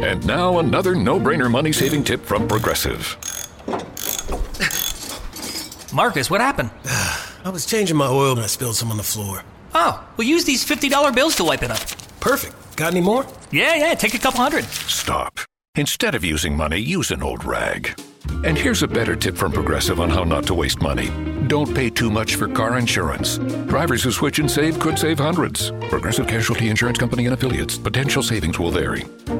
And now another no-brainer money-saving tip from Progressive. Marcus, what happened? I was changing my oil and I spilled some on the floor. Oh, we'll use these $50 bills to wipe it up. Perfect. Got any more? Yeah, take a couple hundred. Stop. Instead of using money, use an old rag. And here's a better tip from Progressive on how not to waste money. Don't pay too much for car insurance. Drivers who switch and save could save hundreds. Progressive Casualty Insurance Company and Affiliates. Potential savings will vary.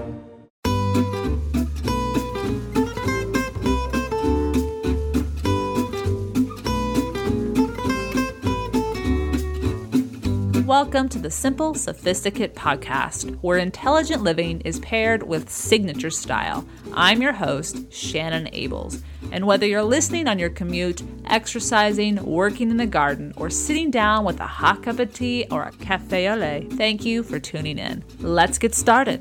Welcome to the Simple Sophisticate podcast, where intelligent living is paired with signature style. I'm your host, Shannon Ables. And whether you're listening on your commute, exercising, working in the garden, or sitting down with a hot cup of tea or a cafe au lait, thank you for tuning in. Let's get started.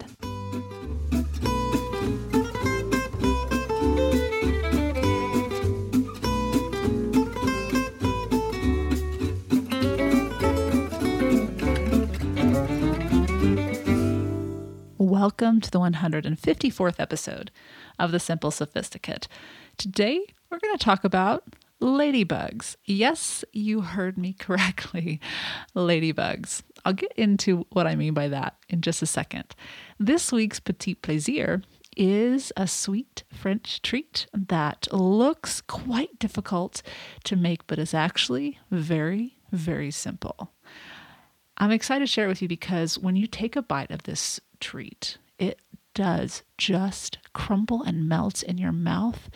Welcome to the 154th episode of The Simple Sophisticate. Today, we're going to talk about ladybugs. Yes, you heard me correctly. Ladybugs. I'll get into what I mean by that in just a second. This week's petit plaisir is a sweet French treat that looks quite difficult to make, but is actually very, very simple. I'm excited to share it with you because when you take a bite of this treat, it does just crumble and melt in your mouth,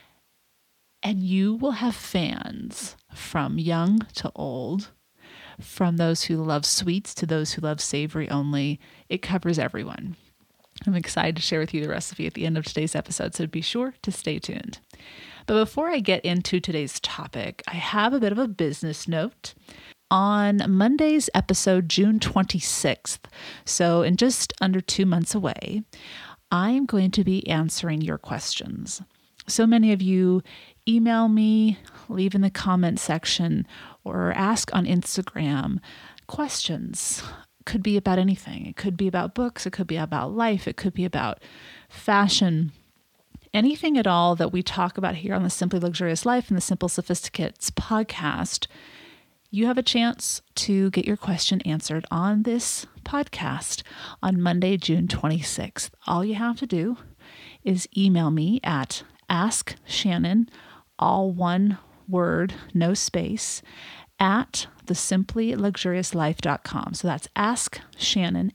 and you will have fans from young to old, from those who love sweets to those who love savory only. It covers everyone. I'm excited to share with you the recipe at the end of today's episode, so be sure to stay tuned. But before I get into today's topic, I have a bit of a business note. On Monday's episode, June 26th, so in just under 2 months away, I'm going to be answering your questions. So many of you email me, leave in the comment section, or ask on Instagram questions. Could be about anything. It could be about books. It could be about life. It could be about fashion. Anything at all that we talk about here on the Simply Luxurious Life and the Simple Sophisticates podcast. You have a chance to get your question answered on this podcast on Monday, June 26th. All you have to do is email me at AskShannon, all one word, no space, at thesimplyluxuriouslife.com. So that's AskShannon,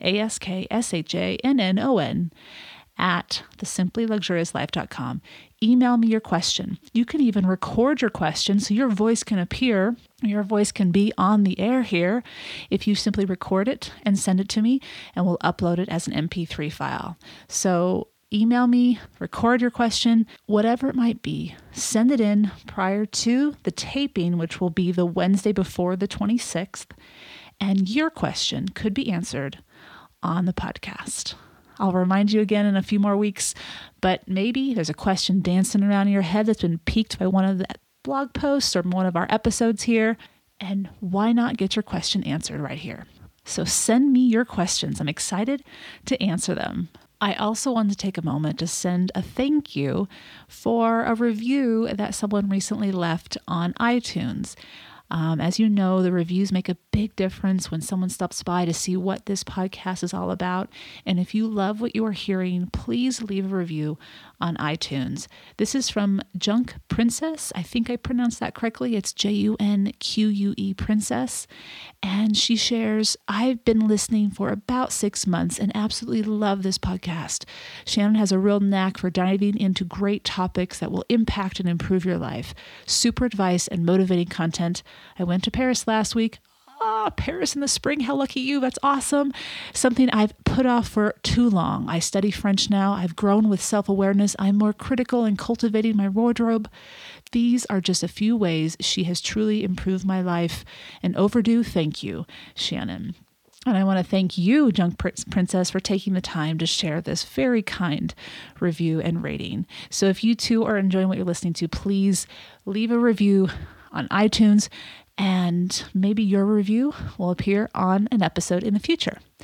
AskShannon, at thesimplyluxuriouslife.com. Email me your question. You can even record your question so your voice can appear. Your voice can be on the air here if you simply record it and send it to me, and we'll upload it as an MP3 file. So email me, record your question, whatever it might be. Send it in prior to the taping, which will be the Wednesday before the 26th, and your question could be answered on the podcast. I'll remind you again in a few more weeks, but maybe there's a question dancing around in your head that's been piqued by one of the blog posts or one of our episodes here, and why not get your question answered right here? So send me your questions. I'm excited to answer them. I also want to take a moment to send a thank you for a review that someone recently left on iTunes. As you know, the reviews make a big difference when someone stops by to see what this podcast is all about. And if you love what you are hearing, please leave a review on iTunes. This is from Junk Princess. I think I pronounced that correctly. It's Junque Princess. And she shares, I've been listening for about 6 months and absolutely love this podcast. Shannon has a real knack for diving into great topics that will impact and improve your life. Super advice and motivating content. I went to Paris last week. Paris in the spring. How lucky you. That's awesome. Something I've put off for too long. I study French now. I've grown with self-awareness. I'm more critical in cultivating my wardrobe. These are just a few ways she has truly improved my life. An overdue thank you, Shannon. And I want to thank you, Junk Princess, for taking the time to share this very kind review and rating. So if you too are enjoying what you're listening to, please leave a review on iTunes, and maybe your review will appear on an episode in the future.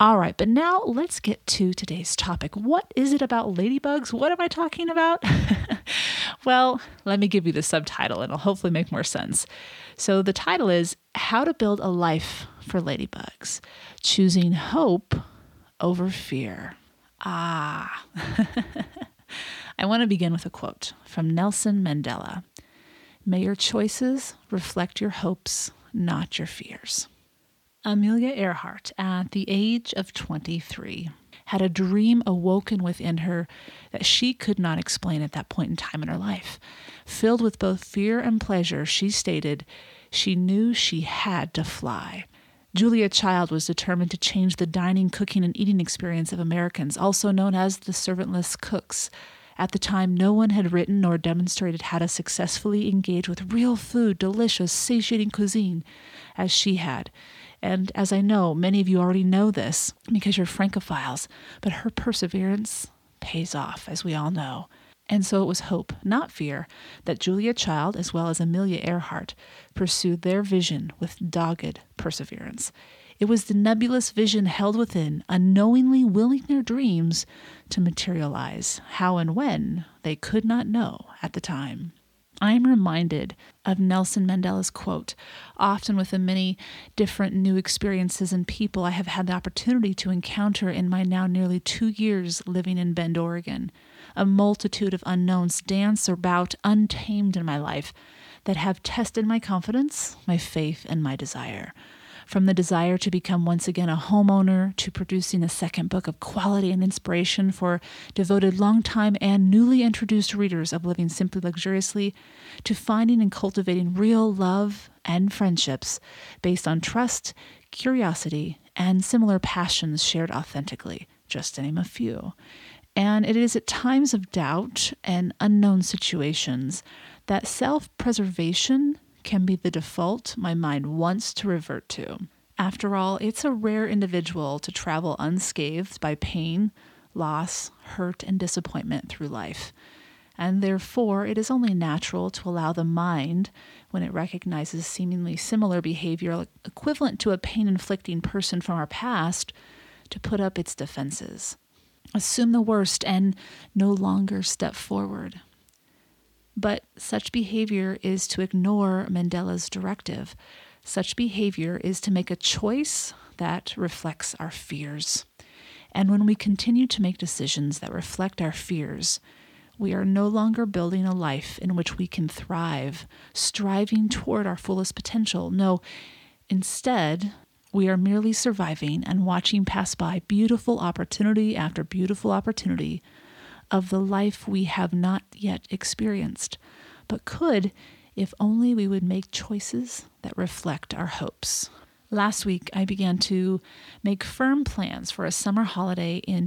All right, but now let's get to today's topic. What is it about ladybugs? What am I talking about? Well, let me give you the subtitle and it'll hopefully make more sense. So the title is How to Build a Life for Ladybugs, Choosing Hope over Fear. I want to begin with a quote from Nelson Mandela. May your choices reflect your hopes, not your fears. Amelia Earhart, at the age of 23, had a dream awoken within her that she could not explain at that point in time in her life. Filled with both fear and pleasure, she stated she knew she had to fly. Julia Child was determined to change the dining, cooking, and eating experience of Americans, also known as the servantless cooks. At the time, no one had written nor demonstrated how to successfully engage with real food, delicious, satiating cuisine, as she had. And as I know, many of you already know this because you're Francophiles, but her perseverance pays off, as we all know. And so it was hope, not fear, that Julia Child, as well as Amelia Earhart, pursued their vision with dogged perseverance. It was the nebulous vision held within, unknowingly willing their dreams to materialize. How and when, they could not know at the time. I am reminded of Nelson Mandela's quote. Often with the many different new experiences and people I have had the opportunity to encounter in my now nearly 2 years living in Bend, Oregon, a multitude of unknowns dance about untamed in my life that have tested my confidence, my faith, and my desire. From the desire to become once again a homeowner, to producing a second book of quality and inspiration for devoted longtime and newly introduced readers of Living Simply Luxuriously, to finding and cultivating real love and friendships based on trust, curiosity, and similar passions shared authentically, just to name a few. And it is at times of doubt and unknown situations that self-preservation can be the default my mind wants to revert to. After all, it's a rare individual to travel unscathed by pain, loss, hurt, and disappointment through life. And therefore, it is only natural to allow the mind, when it recognizes seemingly similar behavior equivalent to a pain-inflicting person from our past, to put up its defenses, assume the worst, and no longer step forward. But such behavior is to ignore Mandela's directive. Such behavior is to make a choice that reflects our fears. And when we continue to make decisions that reflect our fears, we are no longer building a life in which we can thrive, striving toward our fullest potential. No, instead, we are merely surviving and watching pass by beautiful opportunity after beautiful opportunity of the life we have not yet experienced, but could if only we would make choices that reflect our hopes. Last week, I began to make firm plans for a summer holiday in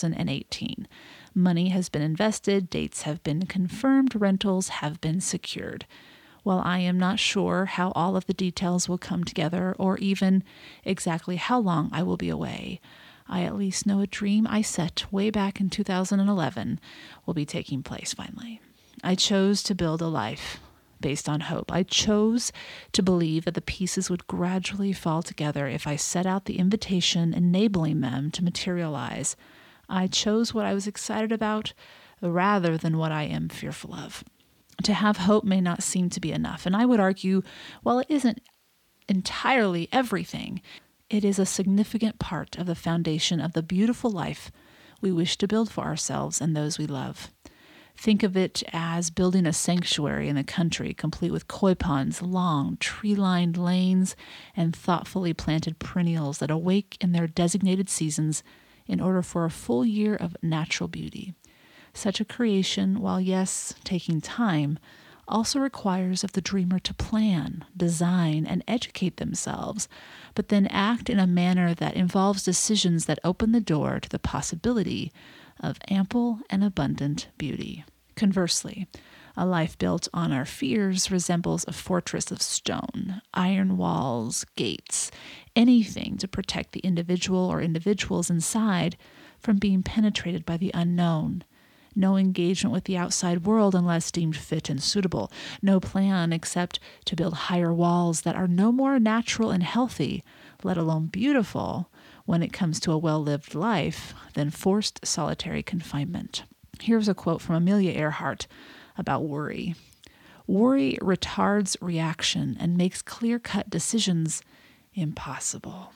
2018. Money has been invested, dates have been confirmed, rentals have been secured. While I am not sure how all of the details will come together or even exactly how long I will be away, I at least know a dream I set way back in 2011 will be taking place finally. I chose to build a life based on hope. I chose to believe that the pieces would gradually fall together if I set out the invitation enabling them to materialize. I chose what I was excited about rather than what I am fearful of. To have hope may not seem to be enough, and I would argue, while it isn't entirely everything, it is a significant part of the foundation of the beautiful life we wish to build for ourselves and those we love. Think of it as building a sanctuary in the country, complete with koi ponds, long, tree-lined lanes, and thoughtfully planted perennials that awake in their designated seasons in order for a full year of natural beauty. Such a creation, while yes, taking time, also requires of the dreamer to plan, design, and educate themselves, but then act in a manner that involves decisions that open the door to the possibility of ample and abundant beauty. Conversely, a life built on our fears resembles a fortress of stone, iron walls, gates, anything to protect the individual or individuals inside from being penetrated by the unknown. No engagement with the outside world unless deemed fit and suitable. No plan except to build higher walls that are no more natural and healthy, let alone beautiful, when it comes to a well-lived life than forced solitary confinement. Here's a quote from Amelia Earhart about worry. Worry retards reaction and makes clear-cut decisions impossible.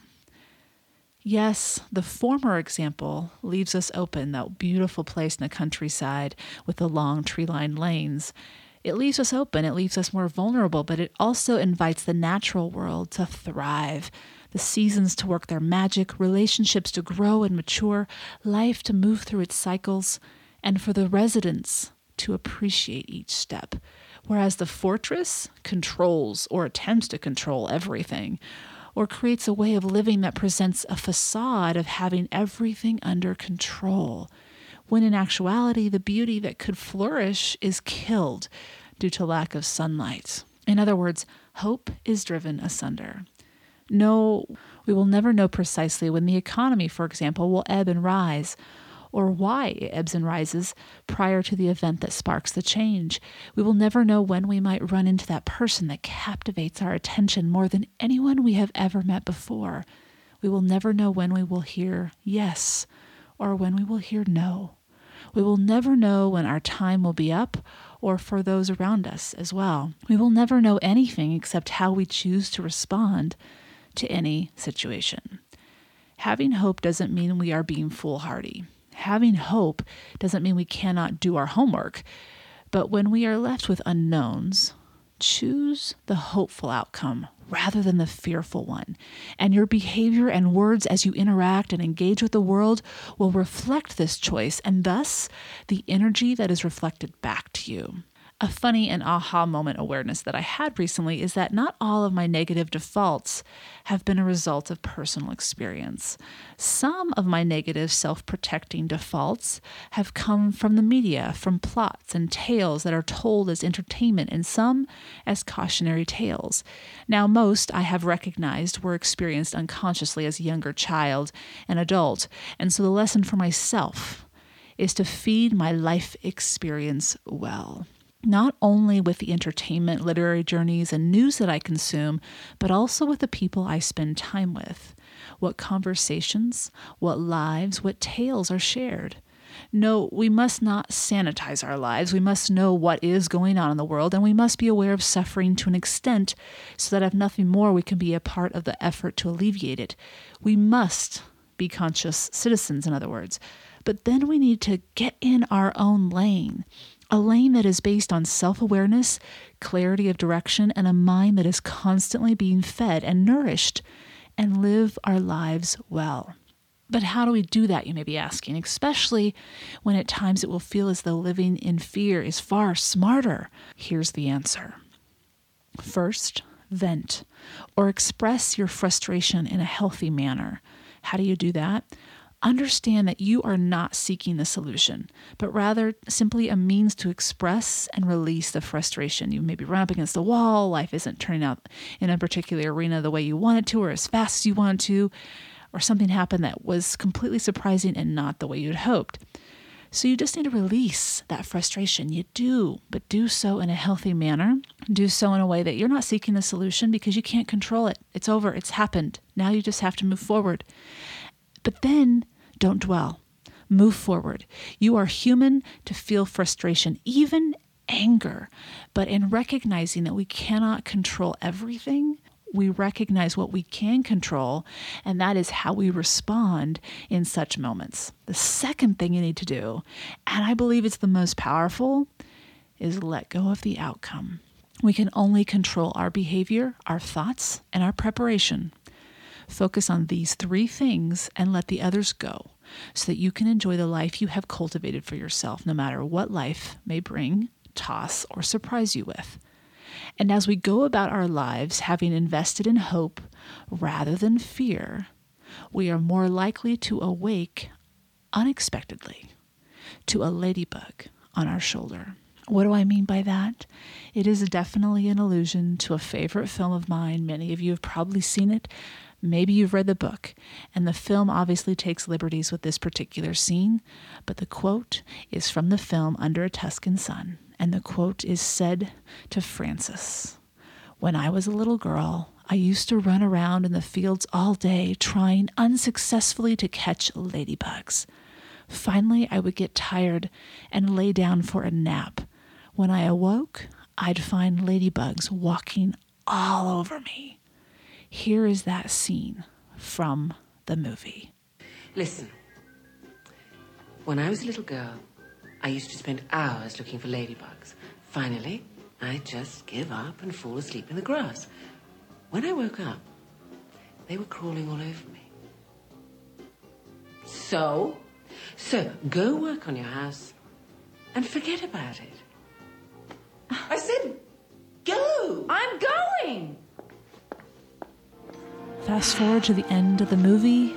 Yes, the former example leaves us open, that beautiful place in the countryside with the long tree-lined lanes. It leaves us open, it leaves us more vulnerable, but it also invites the natural world to thrive, the seasons to work their magic, relationships to grow and mature, life to move through its cycles, and for the residents to appreciate each step. Whereas the fortress controls or attempts to control everything, or creates a way of living that presents a facade of having everything under control, when in actuality the beauty that could flourish is killed due to lack of sunlight. In other words, hope is driven asunder. No, we will never know precisely when the economy, for example, will ebb and rise, or why it ebbs and rises prior to the event that sparks the change. We will never know when we might run into that person that captivates our attention more than anyone we have ever met before. We will never know when we will hear yes or when we will hear no. We will never know when our time will be up, or for those around us as well. We will never know anything except how we choose to respond to any situation. Having hope doesn't mean we are being foolhardy. Having hope doesn't mean we cannot do our homework. But when we are left with unknowns, choose the hopeful outcome rather than the fearful one. And your behavior and words as you interact and engage with the world will reflect this choice, and thus the energy that is reflected back to you. A funny and aha moment awareness that I had recently is that not all of my negative defaults have been a result of personal experience. Some of my negative self-protecting defaults have come from the media, from plots and tales that are told as entertainment, and some as cautionary tales. Now, most I have recognized were experienced unconsciously as a younger child and adult, and so the lesson for myself is to feed my life experience well. Not only with the entertainment, literary journeys, and news that I consume, but also with the people I spend time with. What conversations, what lives, what tales are shared. No, we must not sanitize our lives. We must know what is going on in the world, and we must be aware of suffering to an extent so that if nothing more, we can be a part of the effort to alleviate it. We must be conscious citizens, in other words. But then we need to get in our own lane. A lane that is based on self-awareness, clarity of direction, and a mind that is constantly being fed and nourished, and live our lives well. But how do we do that, you may be asking, especially when at times it will feel as though living in fear is far smarter? Here's the answer. First, vent or express your frustration in a healthy manner. How do you do that? Understand that you are not seeking the solution, but rather simply a means to express and release the frustration. You maybe run up against the wall, life isn't turning out in a particular arena the way you want it to or as fast as you want it to, or something happened that was completely surprising and not the way you'd hoped. So you just need to release that frustration. You do, but do so in a healthy manner. Do so in a way that you're not seeking the solution because you can't control it. It's over. It's happened. Now you just have to move forward. But then don't dwell. Move forward. You are human to feel frustration, even anger. But in recognizing that we cannot control everything, we recognize what we can control, and that is how we respond in such moments. The second thing you need to do, and I believe it's the most powerful, is let go of the outcome. We can only control our behavior, our thoughts, and our preparation. Focus on these three things and let the others go so that you can enjoy the life you have cultivated for yourself, no matter what life may bring, toss, or surprise you with. And as we go about our lives having invested in hope rather than fear, we are more likely to awake unexpectedly to a ladybug on our shoulder. What do I mean by that? It is definitely an allusion to a favorite film of mine. Many of you have probably seen it. Maybe you've read the book, and the film obviously takes liberties with this particular scene, but the quote is from the film Under a Tuscan Sun, and the quote is said to Frances, "When I was a little girl, I used to run around in the fields all day trying unsuccessfully to catch ladybugs. Finally, I would get tired and lay down for a nap. When I awoke, I'd find ladybugs walking all over me. Here is that scene from the movie. Listen, when I was a little girl, I used to spend hours looking for ladybugs. Finally, I'd just give up and fall asleep in the grass. When I woke up, they were crawling all over me. So go work on your house and forget about it. I said, go! I'm going! Fast forward to the end of the movie.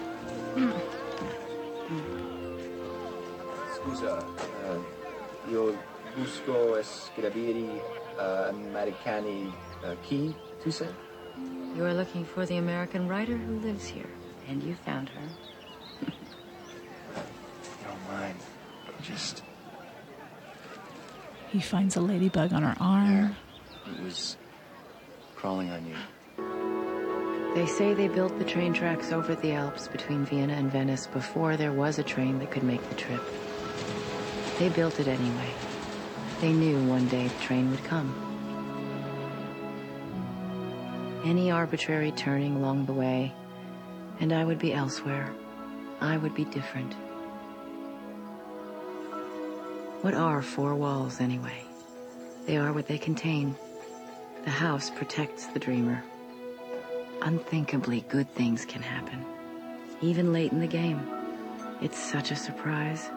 Scusa, io busco scrivere americani chi, tu say? You are looking for the American writer who lives here, and you found her. You don't mind, just... He finds a ladybug on her arm. It was crawling on you. They say they built the train tracks over the Alps between Vienna and Venice before there was a train that could make the trip. They built it anyway. They knew one day the train would come. Any arbitrary turning along the way, and I would be elsewhere. I would be different. What are four walls, anyway? They are what they contain. The house protects the dreamer. Unthinkably good things can happen, even late in the game. It's such a surprise.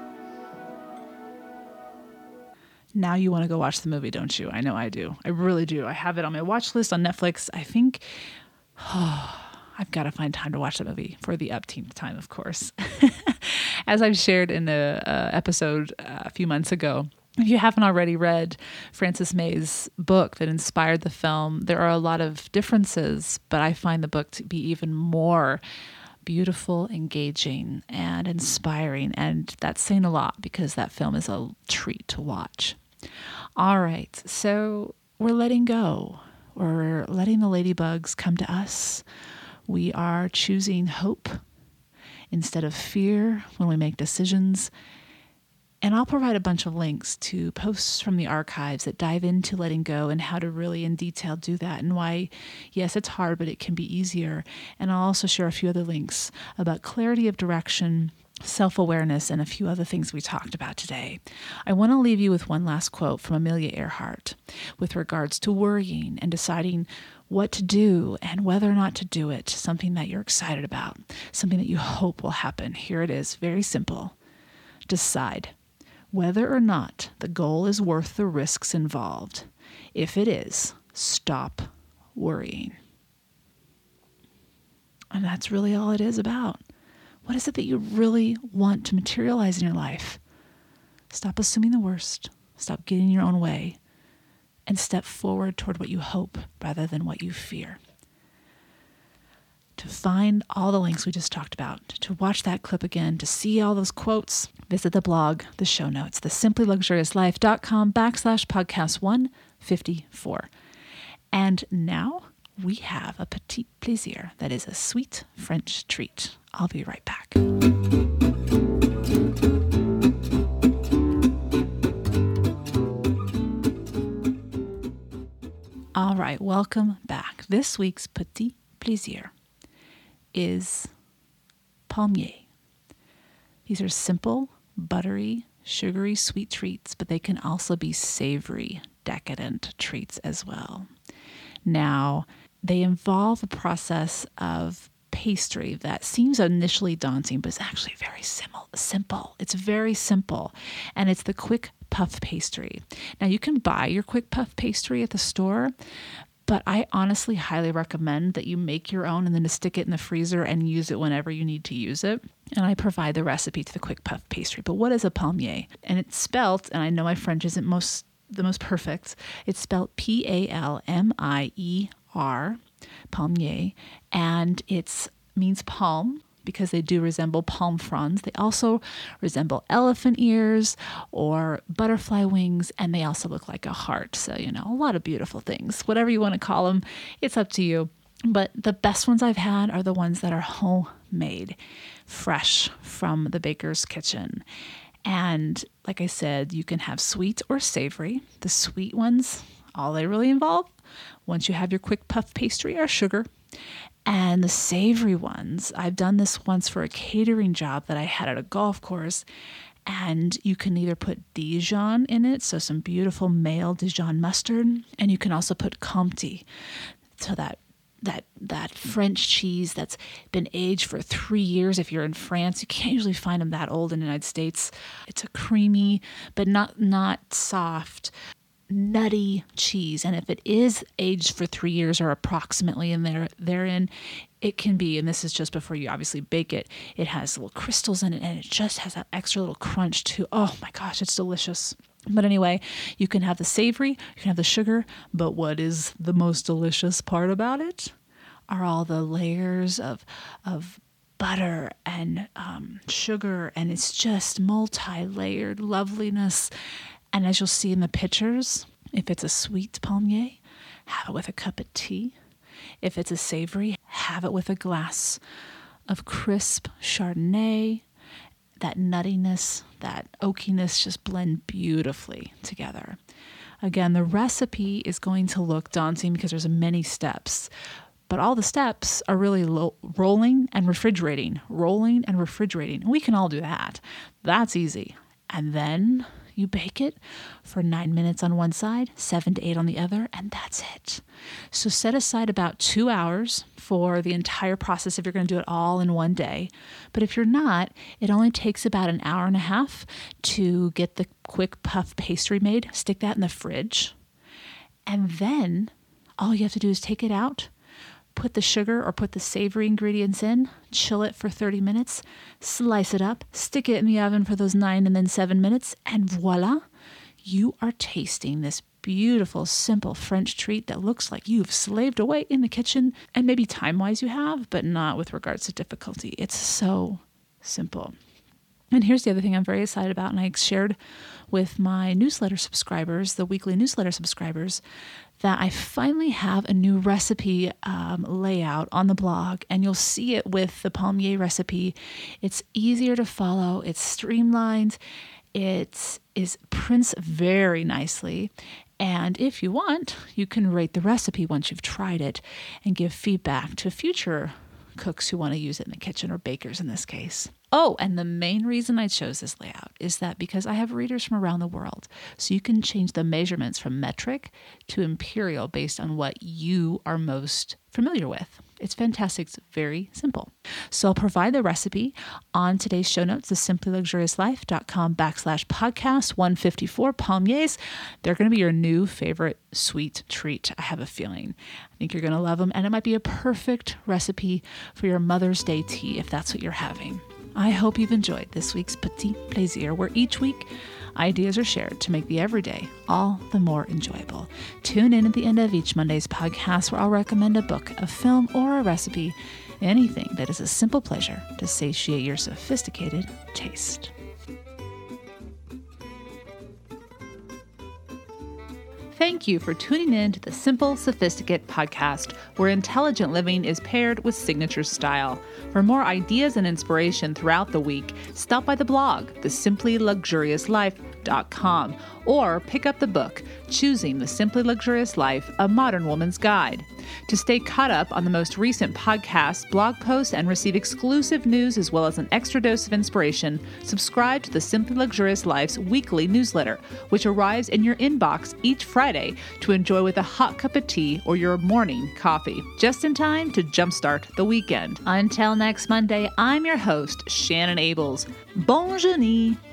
Now you want to go watch the movie, don't you? I know I do. I really do. I have it on my watch list on Netflix. I think I've got to find time to watch the movie for the upteenth time, of course. As I've shared in the episode a few months ago, if you haven't already read Frances May's book that inspired the film, there are a lot of differences, but I find the book to be even more beautiful, engaging, and inspiring. And that's saying a lot because that film is a treat to watch. All right, so we're letting go. We're letting the ladybugs come to us. We are choosing hope instead of fear when we make decisions. And I'll provide a bunch of links to posts from the archives that dive into letting go and how to really in detail do that and why, yes, it's hard, but it can be easier. And I'll also share a few other links about clarity of direction, self-awareness, and a few other things we talked about today. I want to leave you with one last quote from Amelia Earhart with regards to worrying and deciding what to do and whether or not to do it, something that you're excited about, something that you hope will happen. Here it is, very simple. Decide whether or not the goal is worth the risks involved. If it is, stop worrying. And that's really all it is about. What is it that you really want to materialize in your life? Stop assuming the worst. Stop getting in your own way. And step forward toward what you hope rather than what you fear. To find all the links we just talked about, to watch that clip again, to see all those quotes, visit the blog, the show notes, the simplyluxuriouslife.com/podcast 154. And now we have a petit plaisir that is a sweet French treat. I'll be right back. All right, welcome back. This week's petit plaisir is palmier. These are simple, buttery, sugary, sweet treats, but they can also be savory, decadent treats as well. Now, they involve a process of pastry that seems initially daunting, but it's actually very simple. It's very simple, and it's the quick puff pastry. Now, you can buy your quick puff pastry at the store, but I honestly highly recommend that you make your own and then to stick it in the freezer and use it whenever you need to use it. And I provide the recipe to the quick puff pastry. But what is a palmier? And it's spelt, and I know my French isn't the most perfect, it's spelled Palmier, palmier, and it means palm because they do resemble palm fronds. They also resemble elephant ears or butterfly wings, and they also look like a heart. So, a lot of beautiful things. Whatever you want to call them, it's up to you. But the best ones I've had are the ones that are homemade, fresh from the baker's kitchen. And like I said, you can have sweet or savory. The sweet ones, all they really involve, once you have your quick puff pastry, are sugar. And the savory ones, I've done this once for a catering job that I had at a golf course. And you can either put Dijon in it, so some beautiful male Dijon mustard, and you can also put Comté, so that French cheese that's been aged for 3 years. If you're in France, you can't usually find them that old in the United States. It's a creamy, but not soft, nutty cheese. And if it is aged for 3 years or approximately therein, it can be, and this is just before you obviously bake it, it has little crystals in it, and it just has that extra little crunch too. Oh my gosh, it's delicious. But anyway, you can have the savory, you can have the sugar, but what is the most delicious part about it are all the layers of butter and sugar, and it's just multi-layered loveliness. And as you'll see in the pictures, if it's a sweet palmier, have it with a cup of tea. If it's a savory, have it with a glass of crisp Chardonnay. That nuttiness, that oakiness just blend beautifully together. Again, the recipe is going to look daunting because there's many steps, but all the steps are really rolling and refrigerating. We can all do that. That's easy. And then you bake it for 9 minutes on one side, 7 to 8 on the other, and that's it. So set aside about 2 hours for the entire process if you're going to do it all in one day. But if you're not, it only takes about an hour and a half to get the quick puff pastry made. Stick that in the fridge. And then all you have to do is take it out, put the sugar or put the savory ingredients in, chill it for 30 minutes, slice it up, stick it in the oven for those 9 and then 7 minutes, and voila, you are tasting this beautiful, simple French treat that looks like you've slaved away in the kitchen, and maybe time-wise you have, but not with regards to difficulty. It's so simple. And here's the other thing I'm very excited about, and I shared with my newsletter subscribers, the weekly newsletter subscribers, that I finally have a new recipe layout on the blog, and you'll see it with the palmier recipe. It's easier to follow. It's streamlined. It prints very nicely. And if you want, you can rate the recipe once you've tried it and give feedback to future cooks who want to use it in the kitchen, or bakers in this case. Oh, and the main reason I chose this layout is that because I have readers from around the world, so you can change the measurements from metric to imperial based on what you are most familiar with. It's fantastic. It's very simple. So I'll provide the recipe on today's show notes, thesimplyluxuriouslife.com/podcast 154 palmiers. They're going to be your new favorite sweet treat, I have a feeling. I think you're going to love them, and it might be a perfect recipe for your Mother's Day tea if that's what you're having. I hope you've enjoyed this week's Petit Plaisir, where each week ideas are shared to make the everyday all the more enjoyable. Tune in at the end of each Monday's podcast, where I'll recommend a book, a film, or a recipe, anything that is a simple pleasure to satiate your sophisticated taste. Thank you for tuning in to the Simple Sophisticate podcast, where intelligent living is paired with signature style. For more ideas and inspiration throughout the week, stop by the blog, thesimplyluxuriouslife.com, or pick up the book, Choosing the Simply Luxurious Life, A Modern Woman's Guide. To stay caught up on the most recent podcasts, blog posts, and receive exclusive news as well as an extra dose of inspiration, subscribe to the Simply Luxurious Life's weekly newsletter, which arrives in your inbox each Friday to enjoy with a hot cup of tea or your morning coffee, just in time to jumpstart the weekend. Until next Monday, I'm your host, Shannon Ables. Bonne journée!